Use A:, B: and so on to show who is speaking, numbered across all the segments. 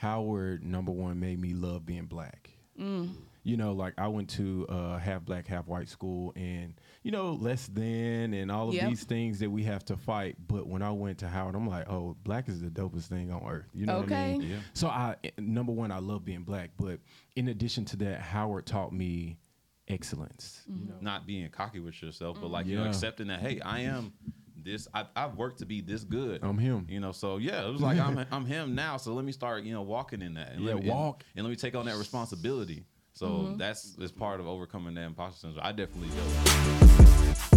A: Howard, number one, made me love being black. You know, like I went to half black, half white school, and less than and all of these things that we have to fight. But when I went to Howard, I'm like, oh, black is the dopest thing on earth. You know what I mean? Yeah. So number one, I love being black. But in addition to that, Howard taught me excellence.
B: Not being cocky with yourself, but like accepting that, hey, I am this. I've worked to be this good.
A: I'm him.
B: So yeah, it was like I'm him now. So let me start, walking in that. And let me take on that responsibility. So that's part of overcoming that imposter syndrome. I definitely do.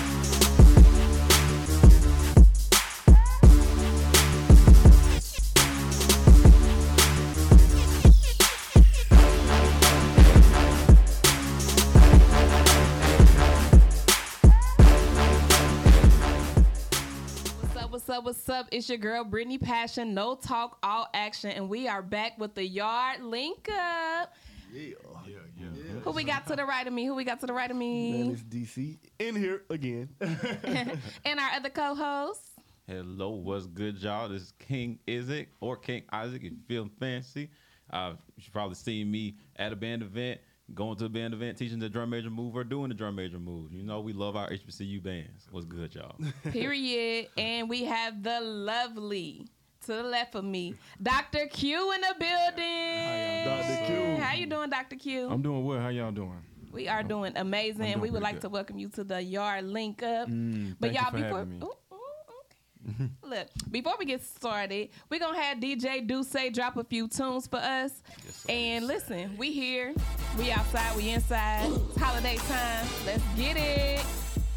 C: What's up? It's your girl, Brittany Passion. No talk, all action. And we are back with the Yard Link Up.
D: Yeah.
C: Who we got to the right of me?
D: Man, it's DC in here again.
C: And our other co-host.
B: Hello, what's good, y'all? This is King Isaac or King Isaac if you feel fancy. You should probably see me at a band event, going to a band event, teaching the drum major move or doing the drum major move. We love our HBCU bands. What's good, y'all?
C: Period. And we have the lovely, to the left of me, Dr. Q in the building.
D: Dr. Q.
C: How you doing, Dr. Q?
A: I'm doing well. How y'all doing?
C: We are doing amazing.
A: doing
C: We would
A: pretty
C: like
A: good.
C: to welcome you to the Yard Link Up.
A: Thank you for having me.
C: Okay. Look, before we get started, we're going to have DJ Duce drop a few tunes for us. And listen, we here, we outside, we inside. It's holiday time. Let's get it.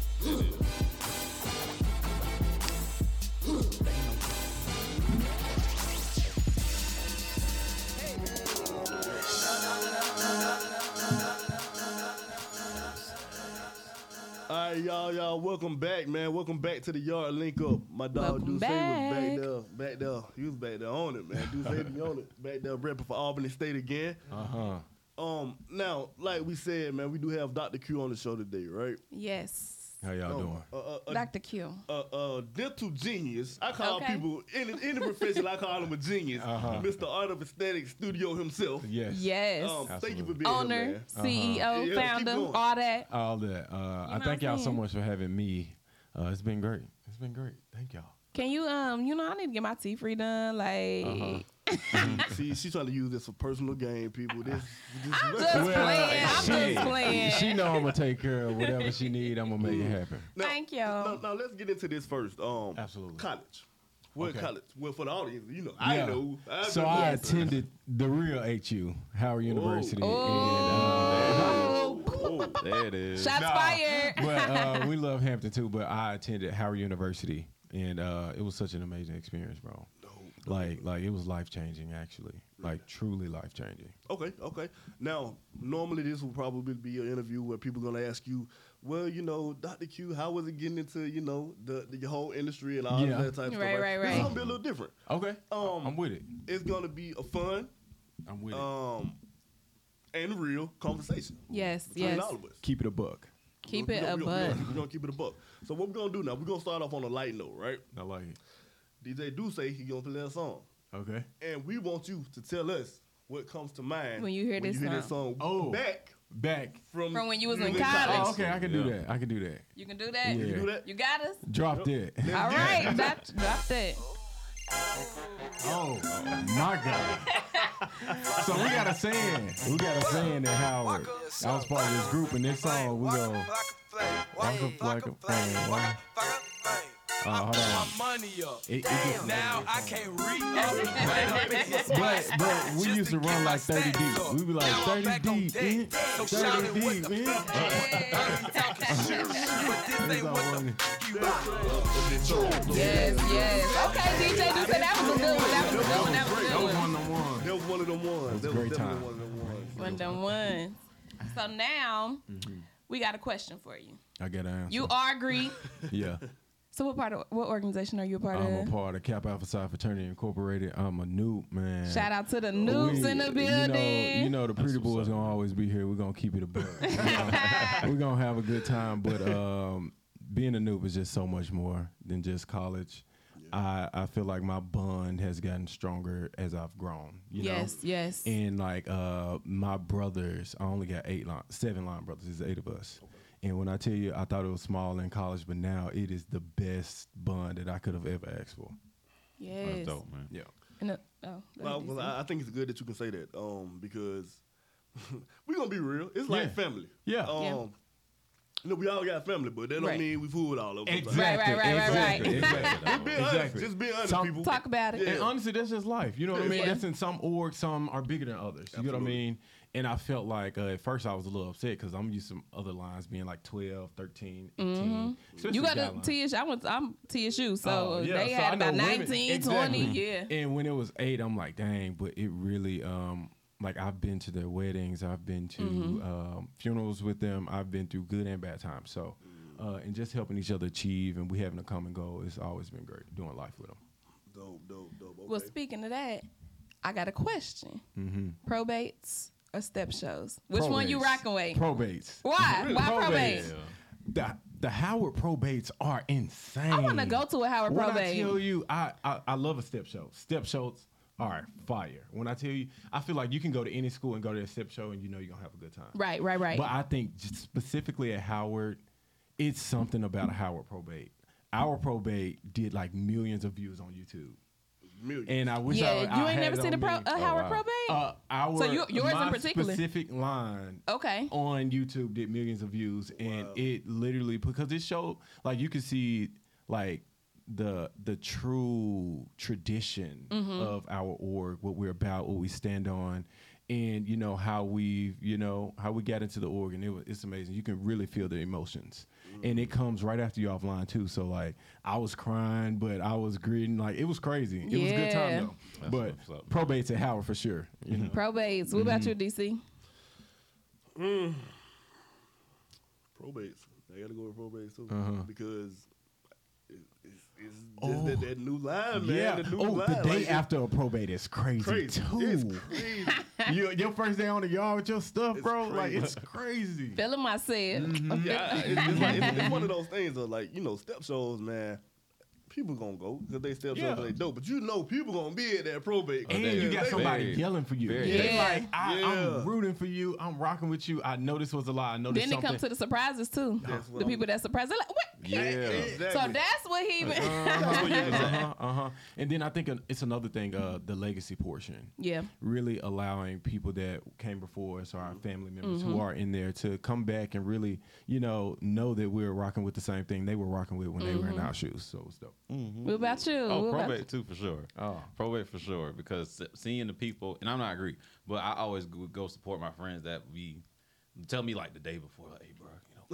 D: All right, y'all, welcome back, man. Welcome back to the Yard Link Up. My dog
C: Welcome
D: Duce was
C: back.
D: back there. He was back there on it, man. Duce be on it. Back there repping for Albany State again. Now, like we said, man, we do have Dr. Q on the show today, right?
C: Yes.
A: How y'all doing?
C: Dr. Q.
D: Dental genius. I call
C: Okay.
D: people in the profession. I call him a genius. Mr. Art of Aesthetics Studio himself.
A: Yes.
C: Yes.
D: Thank you for being
C: Owner,
D: here, man.
C: CEO,
D: Yeah, keep
C: founder,
D: going.
C: all that.
A: All that. I
C: what
A: thank
C: I'm
A: y'all so
C: saying?
A: much for having me. It's been great. Thank y'all.
C: Can you, I need to get my teeth redone. Like,
D: See, she's trying to use this for personal gain, people.
C: I'm just playing. I'm just playing.
A: She know I'm gonna take care of whatever she need. I'm gonna make it happen.
C: Thank you.
D: Now let's get into this first.
A: Absolutely.
D: College. What
A: Okay.
D: college? Well, for the audience, I know.
A: So I attended the real HU, Howard University.
C: Oh.
B: There it is.
C: Shots fired.
A: But we love Hampton too. But I attended Howard University, and it was such an amazing experience, bro. Like it was life changing, actually. Like truly life changing.
D: Okay. Now, normally this will probably be an interview where people are gonna ask you, well, Dr. Q, how was it getting into, the whole industry and all
A: Yeah.
D: that type of stuff?
C: Right.
D: It's gonna be a little different.
A: Okay. I'm with it.
D: It's gonna be a fun,
A: I'm with it.
D: and real conversation.
C: Yes,
D: between
C: yes.
D: all of us.
A: Keep it a buck.
C: Keep it a buck.
D: We're gonna keep it a buck. So what we're gonna do now? We're gonna start off on a light note, right?
A: I like it.
D: DJ Duce, he gonna play a song,
A: Okay.
D: and we want you to tell us what comes to mind
C: When you hear this
D: song.
A: Oh.
D: Back
A: From
C: From when you was in
D: college.
C: college.
A: Oh, okay. I can do that. I can do that.
C: You can do that?
A: Yeah.
D: You do that?
C: You got us?
A: Drop that.
C: All right. Drop that.
A: Oh my God. So we got a saying. At Howard. I was part of this group, and this song we go. Like a flame. Hold on.
E: Money up.
A: It gets,
E: Now I can't
A: but we used to run like 30 deep. We be like 30 deep, man. 30 deep, man.
C: Yes. Okay, DJ Duce, that was a good one. That was a good one. That was a good
A: That was
C: one.
A: one of the ones.
D: That was one of them ones.
A: That was a great time.
D: One of them ones.
C: One of them ones. So now, we got a question for you.
A: I got an answer.
C: You are Greek.
A: Yeah.
C: So what organization are you a part
A: I'm
C: of?
A: a part of Kappa Alpha Psi Fraternity Incorporated. I'm a noob, man.
C: Shout out to the noobs in the building.
A: You know the pretty boys gonna always be here. We're gonna keep it a buck. We're gonna have a good time. But being a noob is just so much more than just college. I feel like my bond has gotten stronger as I've grown. You know?
C: Yes.
A: And like my brothers, I only got 7 line brothers. There's 8 of us. Okay. And when I tell you, I thought it was small in college, but now it is the best bond that I could have ever asked for.
C: Yes.
B: That's dope, man.
A: Yeah.
D: Well, I think it's good that you can say that because we're going to be real. It's like family.
A: Yeah.
D: You know, we all got family, but that don't mean we fool with all of them.
A: Exactly.
C: Right.
D: Just be honest, people.
C: Talk about it.
A: Yeah. And honestly, that's just life. You know what I mean? That's in some orgs, some are bigger than others. You know what I mean? And I felt like at first I was a little upset because I'm used to other lines being like 12, 13, 18.
C: You got to TSU. I'm TSU, so they had about 19, 20. Yeah.
A: And when it was 8, I'm like, dang, but it really, like I've been to their weddings, I've been to funerals with them, I've been through good and bad times. So, and just helping each other achieve and we having a common goal, it's always been great doing life with them.
D: Dope. Okay.
C: Well, speaking of that, I got a question. Probates or step shows? Which one you rocking with?
A: Probates.
C: Why?
A: Really?
C: Why probates?
A: The Howard probates are insane.
C: I want to go to a Howard probate.
A: When I tell you, I love a step show. Step shows are fire. When I tell you, I feel like you can go to any school and go to a step show and you know you're going to have a good time.
C: Right.
A: But I think just specifically at Howard, it's something about a Howard probate. Our probate did like millions of views on YouTube.
D: Millions.
A: And I wish
C: you ain't never seen a Howard probate? So yours in particular?
A: Specific line on YouTube did millions of views. And it literally, because it showed, like you could see like the true tradition of our org, what we're about, what we stand on, and how we got into the org, and it's amazing. You can really feel the emotions, and it comes right after you offline too. So like I was crying, but I was greeting. Like it was crazy. It was a good time though. But probates at Howard for sure.
C: Probates. What about you, DC?
D: Probates. I gotta go with probates too because it's that new line, man.
A: Yeah. The day after a probate is crazy too.
D: It's crazy.
A: Your first day on the yard with your stuff, bro. Like it's crazy.
C: Feeling myself.
D: Yeah, it's one of those things of like step shows, man. People gonna go because they step shows they dope, but people gonna be at that probate.
A: And you got somebody yelling for you. I'm rooting for you. I'm rocking with you. I know this was a lie. I know this
C: Then they come to the surprises too. The people that surprise, they're like, what?
B: Yeah.
D: Exactly.
C: So that's what he meant.
A: And then I think it's another thing, the legacy portion.
C: Yeah.
A: Really allowing people that came before us or our family members who are in there to come back and really, know that we're rocking with the same thing they were rocking with when they were in our shoes. So it's dope.
C: What about you?
B: Oh, probate too, for sure. Probate for sure, because seeing the people, and I'm not agree, but I always go support my friends that tell me like the day before, like, hey, bro,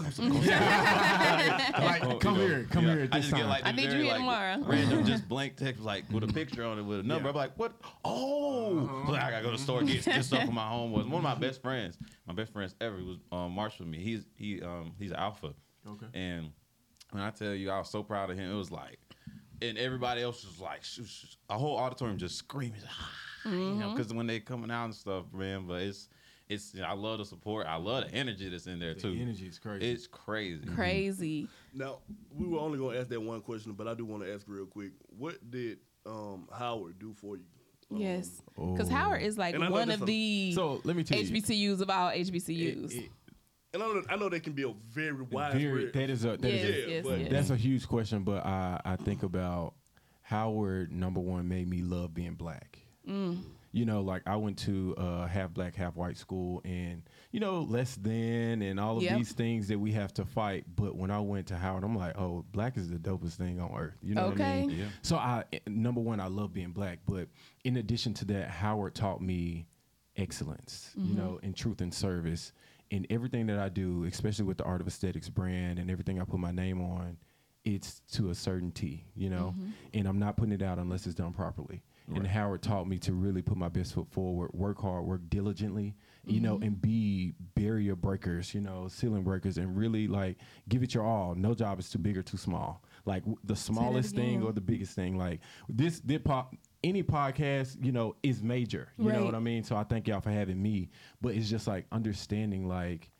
A: come here.
B: I just get like
C: I need you here tomorrow.
B: Random, just blank text like with a picture on it with a number. I'm like, what? Oh, I gotta go to the store get stuff for my home. Was one of my best friends ever. He was Marshall with me. He's an alpha. Okay. And when I tell you, I was so proud of him. It was like, and everybody else was like, a whole auditorium just screaming, because when they coming out and stuff, man. But it's I love the support. I love the energy that's in there too.
A: The energy is crazy.
B: It's crazy.
C: Crazy.
D: Now we were only gonna ask that one question, but I do want to ask real quick. What did Howard do for you?
C: Yes, because Howard is like one of the
A: let me tell you,
C: HBCUs of all HBCUs.
D: And I know they can be a very widespread.
A: That's a huge question, but I think about Howard. Number one, made me love being black. Like I went to half black, half white school, and less than and all of these things that we have to fight. But when I went to Howard, I'm like, oh, black is the dopest thing on earth. You know what I mean? Yeah. So number one, I love being black. But in addition to that, Howard taught me excellence, and truth and service. In everything that I do, especially with the Art of Aesthetics brand and everything I put my name on, it's to a certainty, and I'm not putting it out unless it's done properly. Right. And Howard taught me to really put my best foot forward, work hard, work diligently, and be barrier breakers, ceiling breakers, and really like give it your all. No job is too big or too small. Like the smallest thing or the biggest thing. Like any podcast, is major. You know what I mean? So I thank y'all for having me. But it's just like understanding like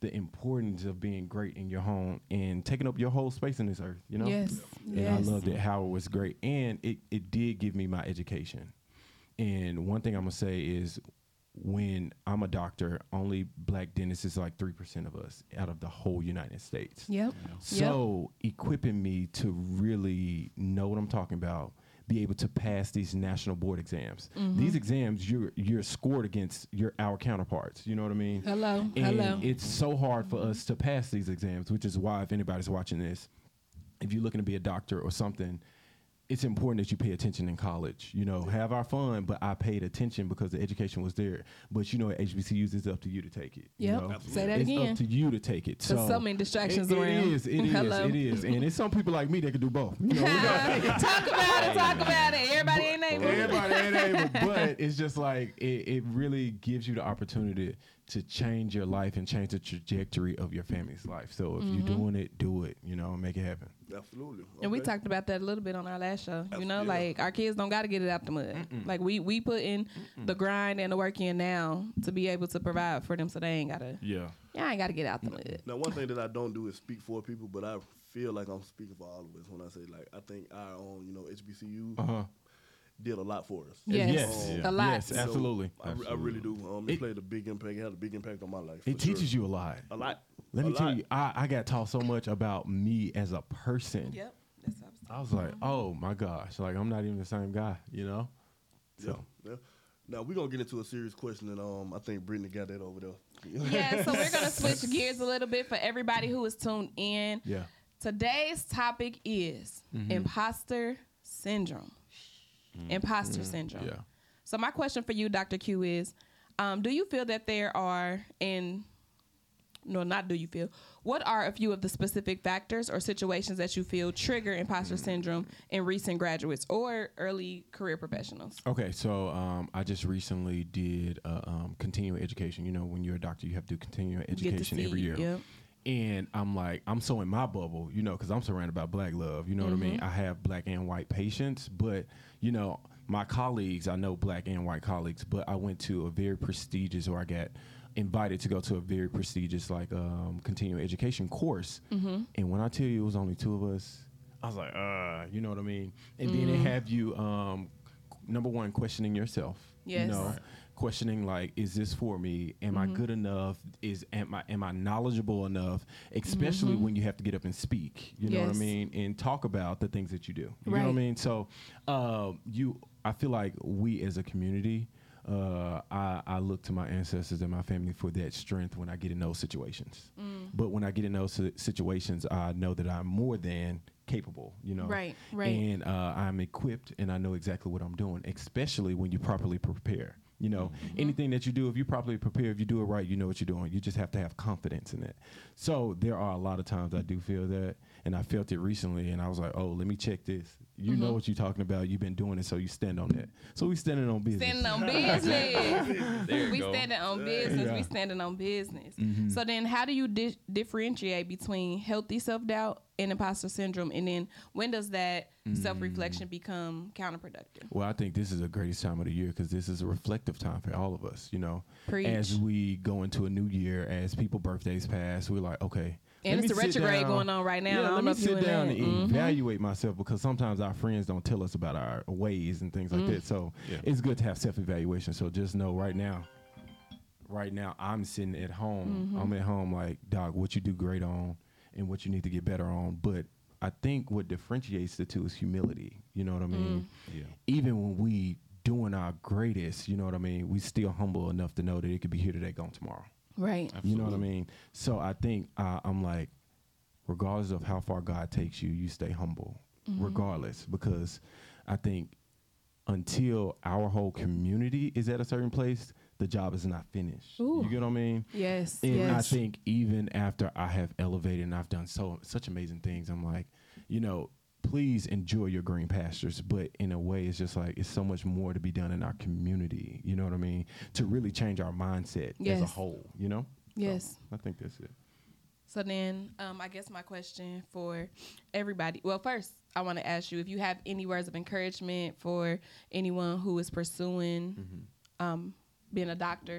A: the importance of being great in your home and taking up your whole space in this earth, you know?
C: Yes.
A: And I loved it. Howard was great. And it did give me my education. And one thing I'm going to say is when I'm a doctor, only black dentists is like 3% of us out of the whole United States.
C: Yep.
A: So equipping me to really know what I'm talking about, be able to pass these national board exams. These exams, you're scored against our counterparts. You know what I mean?
C: Hello.
A: It's so hard for us to pass these exams, which is why if anybody's watching this, if you're looking to be a doctor or something, it's important that you pay attention in college. You know, have our fun, but I paid attention because the education was there. But you know, at HBCUs, it's up to you to take it.
C: Yep.
A: You know?
C: Say that
A: it's
C: again.
A: Up to you to take it.
C: There's so many distractions around.
A: It is. And it's some people like me that can do both. You know,
C: Talk about it. Everybody ain't able.
A: But it's just like it really gives you the opportunity to change your life and change the trajectory of your family's life. So if you're doing it, do it. You know, make it happen.
D: Absolutely. Okay.
C: And we talked about that a little bit on our last show. You know, like our kids don't got to get it out the mud. Like we put in the grind and the work in now to be able to provide for them, so they ain't gotta.
A: Yeah.
C: Yeah, I ain't gotta get out the mud.
D: Now, one thing that I don't do is speak for people, but I feel like I'm speaking for all of us when I say, like, I think our own, HBCU did a lot for us.
C: Yes. A lot.
A: Yes, absolutely.
D: So I really do. It played a big impact. It had a big impact on my life.
A: It teaches you a lot.
D: A lot.
A: Let me tell you, I got taught so much about me as a person.
C: Yep. That's what
A: I was like, oh my gosh, like I'm not even the same guy, you know? So.
D: Yeah. Now we're gonna get into a serious question, and I think Brittany got that over there.
C: Yeah, so we're gonna switch gears a little bit for everybody who is tuned in.
A: Yeah.
C: Today's topic is imposter syndrome. Imposter syndrome.
A: Yeah.
C: So my question for you, Dr. Q, is do you feel that there are what are a few of the specific factors or situations that you feel trigger imposter syndrome in recent graduates or early career professionals?
A: Okay, so I just recently did continuing education. You know, when you're a doctor, you have to do continuing education every year.
C: Yep.
A: And I'm so in my bubble, you know, because I'm surrounded by black love. You know what I mean? I have black and white patients, but, you know, my colleagues, I know black and white colleagues, but I went to a very prestigious, or I got invited to go to a very prestigious, like, continuing education course. And when I tell you it was only two of us, I was like, you know what I mean? And then they have you, number one, questioning yourself.
C: Yes.
A: You know? Questioning, like, is this for me? Am I good enough? Am I knowledgeable enough? Especially when you have to get up and speak, you know what I mean, and talk about the things that you do. You know what I mean? So, I feel like we as a community, I look to my ancestors and my family for that strength when I get in those situations. But when I get in those situations, I know that I'm more than capable, you know.
C: Right.
A: And I'm equipped, and I know exactly what I'm doing, especially when you properly prepare. You know, anything that you do, if you properly prepare, if you do it right, you know what you're doing. You just have to have confidence in it. So there are a lot of times I do feel that, and I felt it recently, and I was like, oh, let me check this. You know what you're talking about. You've been doing it, so you stand on that. So we standing on business.
C: Standing on business.
B: There you go.
C: Standing on business. We standing on business. So then how do you differentiate between healthy self-doubt and imposter syndrome? And then when does that self-reflection become counterproductive?
A: Well, I think this is the greatest time of the year because this is a reflective time for all of us, you know.
C: Preach.
A: As we go into a new year, as people's birthdays pass, we're like, okay.
C: And it's a retrograde going on right now.
A: Yeah, let me sit down and
C: Mm-hmm.
A: evaluate myself, because sometimes our friends don't tell us about our ways and things like that. So it's good to have self-evaluation. So just know right now I'm sitting at home. I'm at home like, dog, what you do great on and what you need to get better on. But I think what differentiates the two is humility. You know what I mean? Yeah. Even when we doing our greatest, you know what I mean, we still humble enough to know that it could be here today, gone tomorrow.
C: Right.
A: Absolutely. You know what I mean? So I think I'm like, regardless of how far God takes you, you stay humble, regardless, because I think until our whole community is at a certain place, the job is not finished.
C: Ooh.
A: You get what I mean?
C: Yes.
A: And I think even after I have elevated and I've done such amazing things, I'm like, you know, please enjoy your green pastures. But in a way, it's just like, it's so much more to be done in our community. You know what I mean? To really change our mindset as a whole, you know?
C: Yes.
A: So I think that's it.
C: So then, I guess my question for everybody. Well, first, I want to ask you if you have any words of encouragement for anyone who is pursuing being a doctor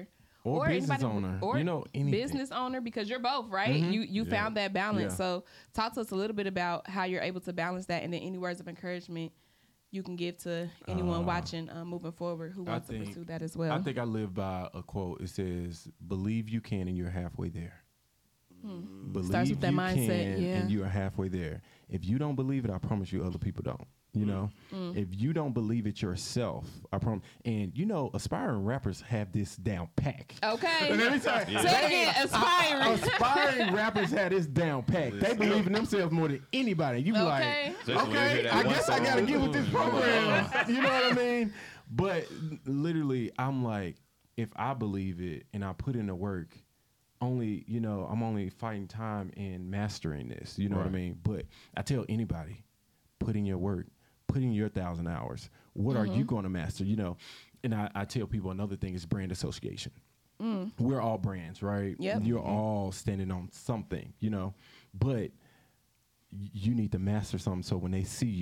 A: or business owner,
C: or
A: anything.
C: business owner, because you're both, right? You found that balance.
A: Yeah.
C: So talk to us a little bit about how you're able to balance that, and then any words of encouragement you can give to anyone watching moving forward who wants to pursue that as well.
A: I think I live by a quote. It says, "Believe you can, and you're halfway there." Believe
C: Starts with that
A: you
C: mindset,
A: can,
C: yeah.
A: and you are halfway there. If you don't believe it, I promise you, other people don't. If you don't believe it yourself, I promise. And aspiring rappers have this down pack.
C: Okay.
A: Let me tell you,
C: Say it again, aspiring.
A: Aspiring rappers have this down pack. They believe in themselves more than anybody. You be like, okay, I guess I gotta get with this program. You know what I mean? But literally, I'm like, if I believe it and I put in the work, I'm only fighting time and mastering this. You know what I mean? But I tell anybody, put in your work, put in your 1,000 hours. What are you going to master? And I tell people another thing is brand association. We're all brands, right?
C: Yep.
A: You're all standing on something, but you need to master something. So when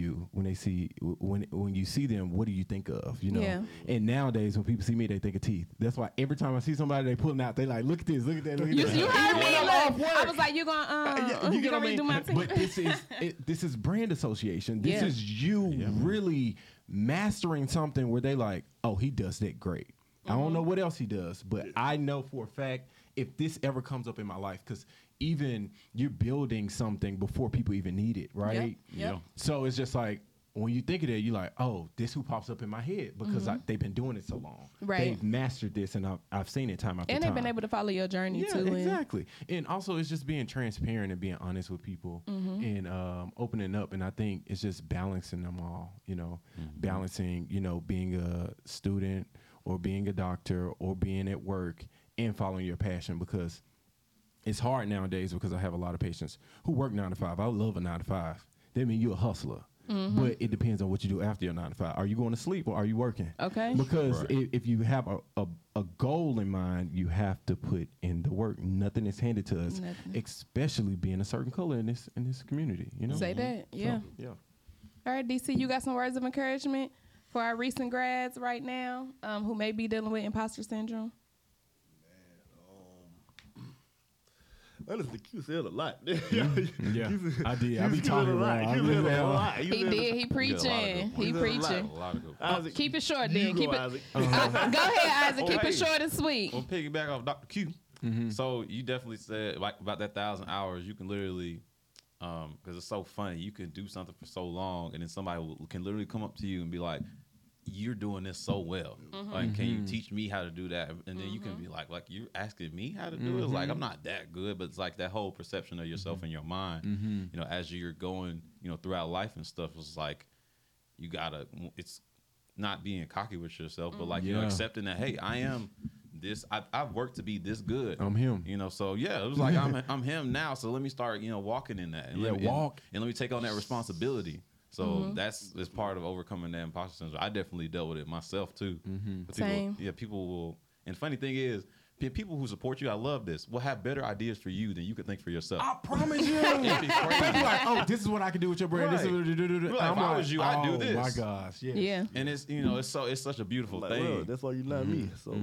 A: you see them, what do you think of?
C: Yeah.
A: And nowadays when people see me, they think of teeth. That's why every time I see somebody, they pulling out. They like, look at this, look at that, look at that.
C: You heard me. Look, I was like, you gonna redo my teeth.
A: But this is brand association. This is you really mastering something where they like, oh, he does that great. I don't know what else he does, but I know for a fact if this ever comes up in my life, because even you're building something before people even need it, right?
C: Yep.
A: So it's just like, when you think of it, you're like, oh, this who pops up in my head because they've been doing it so long.
C: Right.
A: They've mastered this, and I've seen it time after time.
C: And they've been able to follow your journey too.
A: Exactly. And also, it's just being transparent and being honest with people and opening up. And I think it's just balancing them all, balancing, being a student or being a doctor or being at work and following your passion, because it's hard nowadays because I have a lot of patients who work 9 to 5. I love a 9 to 5. That means you're a hustler. But it depends on what you do after your 9 to 5. Are you going to sleep or are you working?
C: Okay.
A: Because if you have a goal in mind, you have to put in the work. Nothing is handed to us, especially being a certain color in this community.
C: Say that, yeah.
A: So, yeah.
C: All right, DC, you got some words of encouragement for our recent grads right now who may be dealing with imposter syndrome?
D: Honestly, Q said a lot.
A: Yeah, I did. I be talking a lot.
C: He did. He preaching. He preaching. Keep it short, then. Keep it. Go ahead, Isaac. Keep it short and sweet.
B: Well, piggyback off Dr. Q. So you definitely said like about that 1,000 hours. You can literally, because it's so funny. You can do something for so long, and then somebody can literally come up to you and be like, you're doing this so well. Like, can you teach me how to do that? And then you can be like you're asking me how to do it. It's like, I'm not that good, but it's like that whole perception of yourself in your mind, as you're going, throughout life and stuff. It's like, you gotta, it's not being cocky with yourself, but like, accepting that, hey, I am this, I've worked to be this good.
A: I'm him.
B: So yeah, it was like, I'm him now. So let me start, walking in that. And let me take on that responsibility. So that's part of overcoming that imposter syndrome. I definitely dealt with it myself too. But
C: Same.
B: People will. And funny thing is, people who support you, I love this, will have better ideas for you than you could think for yourself.
A: I promise you. People like, oh, this is what I can do with your brand.
B: Right.
A: This is what
B: Like, if I was you, I'd do this.
A: Oh my gosh, yes.
C: Yeah.
B: And it's it's such a beautiful thing.
D: Well, that's why you're not me. So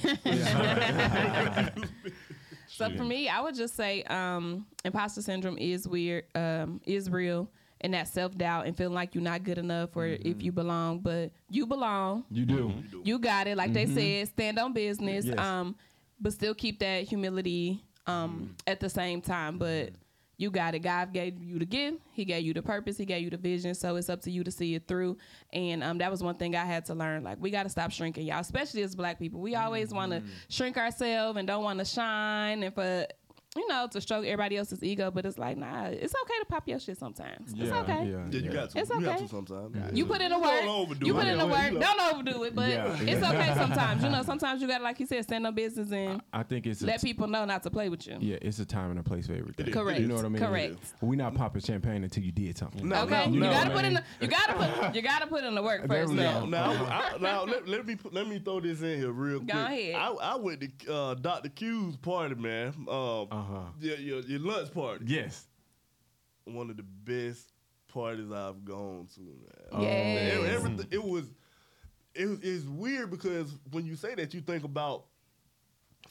C: So for me, I would just say imposter syndrome is weird, is real. And that self-doubt and feeling like you're not good enough or if you belong, but you belong.
A: You do.
C: You got it. Like they said, stand on business,
A: Yes.
C: but still keep that humility at the same time. But you got it. God gave you the gift. He gave you the purpose. He gave you the vision. So it's up to you to see it through. And that was one thing I had to learn. Like, we got to stop shrinking, y'all, especially as Black people. We always want to shrink ourselves and don't want to shine and for to stroke everybody else's ego, but it's like, nah, it's okay to pop your shit sometimes. It's okay.
D: Yeah, you got to.
C: It's
D: You
C: okay.
D: have to sometimes.
C: You put in the work.
D: Don't overdo
C: You put
D: it.
C: in the work. Don't overdo it, but
A: Yeah.
C: it's okay sometimes. Sometimes you got to, like you said, stand on business and
A: I think it's
C: let people know not to play with you.
A: Yeah, it's a time and a place for everything.
C: Correct.
A: You know what I mean?
C: Correct.
A: We not popping champagne until you did something.
D: No,
C: Okay,
D: no,
C: you
D: no,
C: gotta
A: man.
C: put in. You gotta put in the work
A: There
C: first.
A: we
C: Now.
A: go.
D: Now let me throw this in here real quick.
C: Go ahead.
D: I went to Dr. Q's party, man. Your lunch party.
A: Yes.
D: One of the best parties I've gone to, man.
C: Yes.
D: Everything, it's weird because when you say that, you think about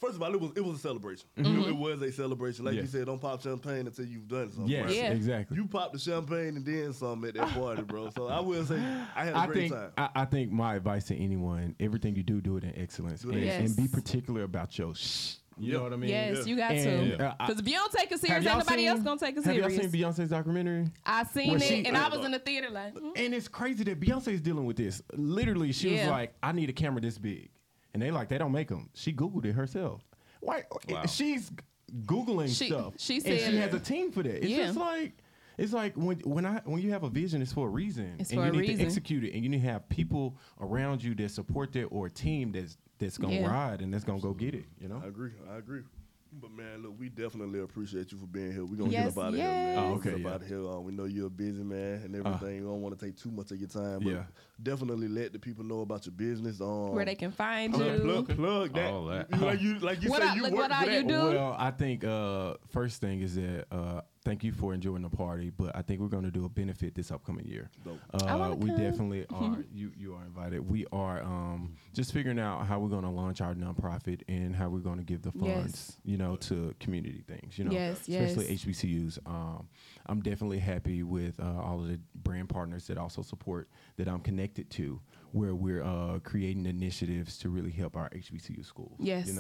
D: First of all, it was a celebration. It was a celebration. Like you said, don't pop champagne until you've done something.
A: Yes,
D: right?
A: exactly.
D: You popped the champagne and then some at that party, bro. So I will say I had a great time.
A: I think my advice to anyone, everything you do it in excellence. And be particular about your You know what I mean?
C: Yes, you got to. Because if you don't take it serious, ain't nobody else going to take it serious.
A: Have y'all seen Beyonce's documentary?
C: I seen it, and I was in the theater like...
A: And it's crazy that Beyonce's dealing with this. Literally, she was like, I need a camera this big. And they don't make them. She Googled it herself. Why? Wow. She's Googling stuff. She said... And she has a team for that. It's just like... It's like when you have a vision, it's for a reason.
C: It's
A: and
C: for
A: you
C: a
A: need
C: reason.
A: to execute it. And you need to have people around you that support that, or a team that's gonna ride and that's gonna go get it. You know?
D: I agree. But man, look, we definitely appreciate you for being here. We're gonna get up out of here, man.
A: Oh, okay.
D: Get up out of here. We know you're a busy man and everything. We don't want to take too much of your time, but definitely let the people know about your business.
C: Where they can find you.
D: Plug that.
B: All that.
D: Like you said, you work
C: what all
D: for
C: you
D: that.
C: do?
A: Well, I think first thing is that thank you for enjoying the party, but I think we're going to do a benefit this upcoming year. We definitely are. You are invited. We are just figuring out how we're going to launch our nonprofit and how we're going to give the funds, to community things. Especially HBCUs. I'm definitely happy with all of the brand partners that also support that I'm connected to, where we're creating initiatives to really help our HBCU schools.
C: Yes.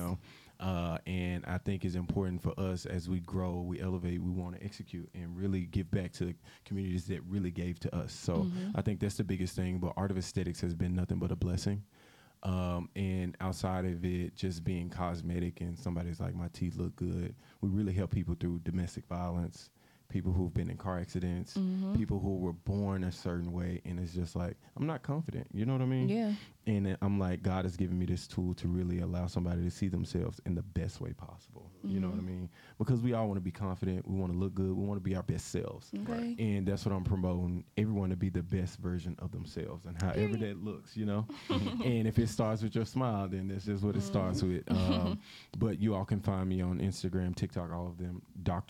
A: And I think it's important for us as we grow, we elevate, we want to execute and really give back to the communities that really gave to us. So I think that's the biggest thing. But Art of Aesthetics has been nothing but a blessing. And outside of it just being cosmetic and somebody's like, my teeth look good, we really help people through domestic violence, people who've been in car accidents, people who were born a certain way, and it's just like, I'm not confident. You know what I mean?
C: Yeah.
A: And I'm like, God has given me this tool to really allow somebody to see themselves in the best way possible. You know what I mean? Because we all want to be confident. We want to look good. We want to be our best selves.
C: Okay.
A: And that's what I'm promoting, everyone to be the best version of themselves, and however that looks, And if it starts with your smile, then that's just what it starts with. But you all can find me on Instagram, TikTok, all of them,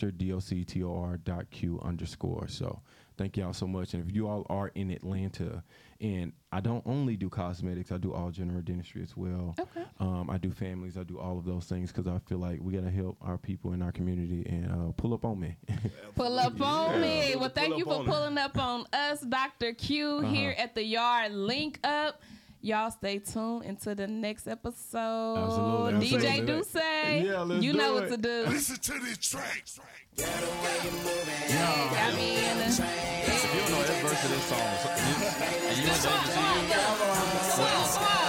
A: DrDoctor_Q_. So thank y'all so much. And if you all are in Atlanta, and I don't only do cosmetics, I do all general dentistry as well.
C: Okay.
A: I do families, I do all of those things because I feel like we got to help our people in our community, and pull up on me.
C: Pull up on me. Well, thank you for pulling up on us, Dr. Q, here at the Yard Link Up. Y'all stay tuned until the next episode.
A: Absolutely.
C: DJ Duce, you know what to do.
E: Listen to this track.
C: Got me in the
B: If you don't know that verse of this song, and you don't know,
C: Come on.